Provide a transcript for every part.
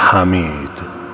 حمید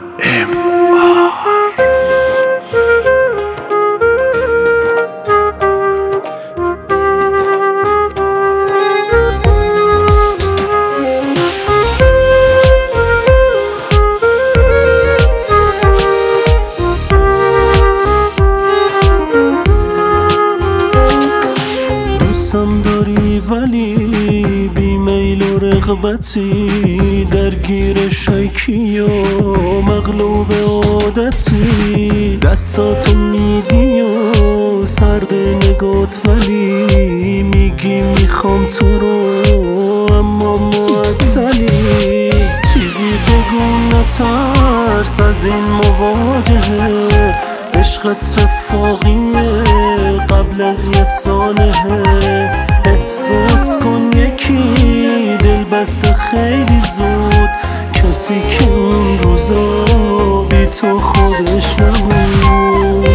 دوستم داری ولی بی میل و رغبتی، درگیر شیکی و مغلوب عادتی، دستاتو میدی و سرد نگات ولی میگی میخوام تو رو اما معطلی. چیزی بگو نترس از این مواجهه، عشق اتفاقیه قبل از یه ساله. احساس کن یکی دل بسته خیلی زود، کسی که اون روزا بی تو خودش نبود.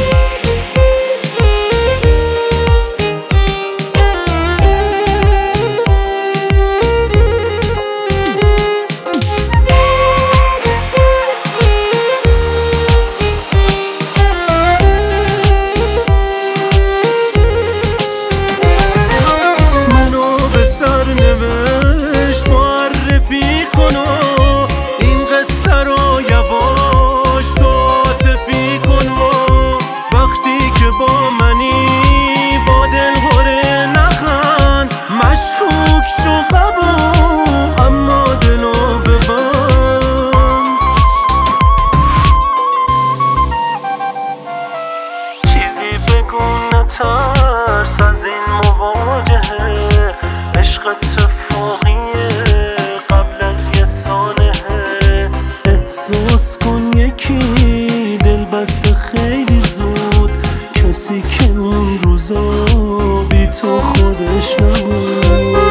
مشکوک شو قبول اما دلو ببند. چیزی بگو نترس از این مواجهه، عشق اتفاقیه قبل از یه ساله. احساس کن یکی دل بسته خیلی زود، کسی که اون روزا بی تو خودش نبود.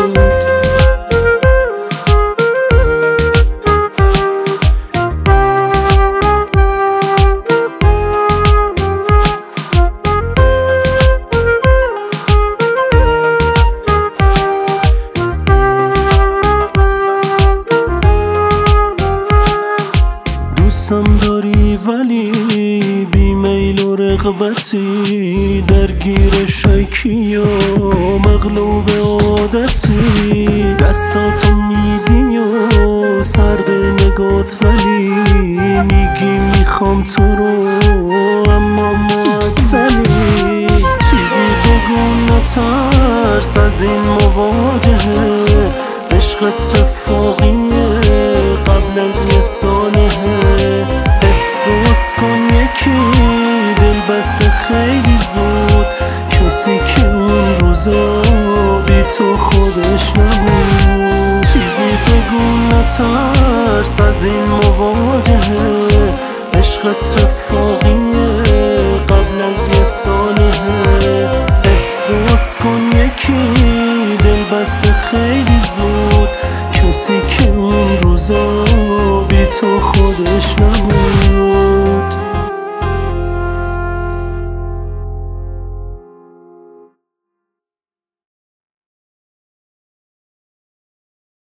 دوستم داری ولی بی میل و رغبتی، درگیر شیکی و مغلوب عادتی، دستاتو میدی و سرد نگات ولی میگی میخوام تو رو اما معطلی. چیزی بگو نترس از این مواجهه، عشق اتفاقیه قبل از یه ساله. احساس کن یکی دل بسته خیلی زود، کسی که اون روزا بی تو خودش نبود. چیزی بگو نترس از این مواجهه، عشق اتفاقیه قبل از یه ساله. احساس کن یکی دل بسته خیلی زود، کسی که اون روزا بی تو خودش نبود.